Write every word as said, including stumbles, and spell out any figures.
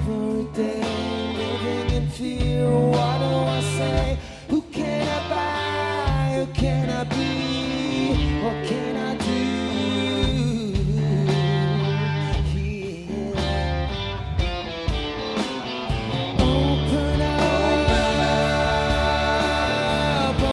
every day living in fear. What do I say? Who can I buy? Who can I be? What can I